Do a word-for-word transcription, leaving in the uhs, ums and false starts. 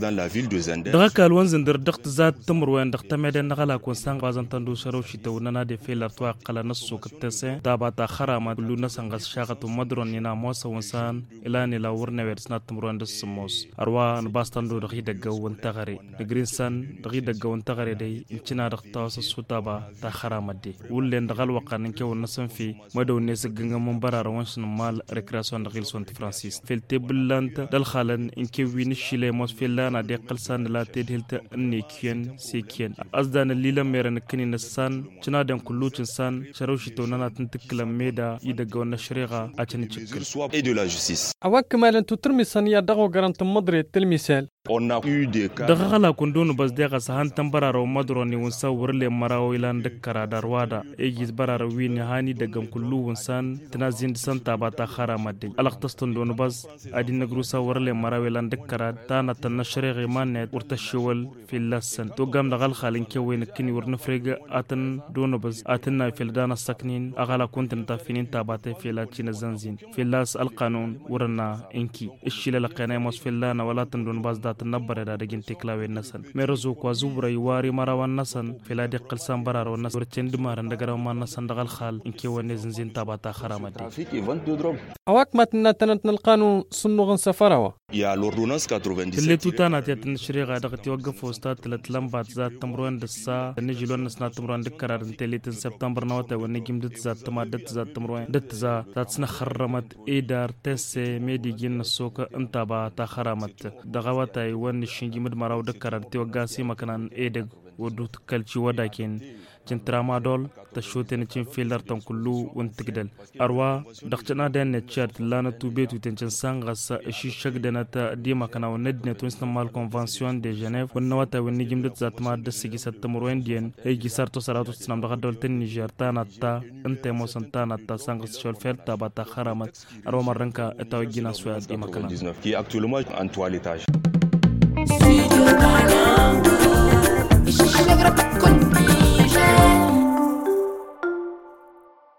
dans la ville de Zender. daga kalwan zindir dagt zat tamruwan dagt meden nagala kon sang bazan tandu sharoshi tawnana de felar twa qala nasu kattase dabata kharama lu nasangas shaqatu madron nina mosa wansan ila ni la wurna wersna tamruwan dasmos arwa bastandu dagi daga wantagare de greensan dagi daga wantagare dai incina dagt tawsa sutaba ta kharama de wulen dagal waqan ke won nasan fi madaw ne siganga mun barara wanshin mal recreation dagil sont francis fel teblant dal khalan inke win shile mos felana de qalsan la tedhilta anni kien sekien azdan lila meran kini nasan cina dan kullucin san sharoshi to nana tintikla meda ida gona shriga a cin cikil et de la justice. awak malan tutrmi saniya dago garant madri tilmisal On a eu des cas. daga khala kundunu bas de ga sahan tambararo madro ni wonsa wurle marawo ilan dakkara darwada egis bararo wini hani daga kullu wonsan tanazin santa bata khara madde alaqtastun don bas adina grusa wurle marawo ilan dakkara tana tan shriga manet urta shawal fil lasan to gam dagal khalin ke wen kini wurna frega atan don bas atanna fil dana saknin agala kuntan tafinin tabata fil china zanzin fil las alqanun urna inki ishila laqana mos fil lana wala tan don bas تنبر دا دجين تكلاوي النسن مرزو كوازوبرا يواري مرا النسن فلا دقل سامبرار والناس ورتشند مارن دغرا ما النسن دغال خال انكي ونزن زين تاباتا خرامدي awak matna tanat nalqanu sunnugan safarawa Il y a l'ordonnance quatre-vingt-dix-sept. اللي توتانا تيتن شريغا دغتي وقف وستا تلت لمبات ذات تمرون دسا نجلون نسنا تمرون دكرار تلت سبتمبر نوتا ونجم دت ذات تما دت ذات تمرون دت ذا ذات سنا خرمت ايدار تس ميدي جن سوك انتبا تا خرمت دغواتا ون شينجي مد مراو دكرار تي وغاسي مكانن ايدغ ودوت كلشي وداكين جن ترامادول تشوتن تشين فيلر تن كلو ونتقدل اروا دختنا دن تشارت لانا تو بيتو تنشن سانغاس شي شغدنا تا ديما كنا وندنا تونسنا مال كونفانسيون دي جنيف ونواتا ونجم دت ذات ما دسيغي ستمروين دين هيجي سارتو سراتو سنام دغدول تن نيجر تانا تا انت موسن تانا تا سانغاس شول فيرتا باتا خرامت اروا مرنكا اتاوجينا سوا ديما كنا qui est actuellement en toilettage. Studio Ghana.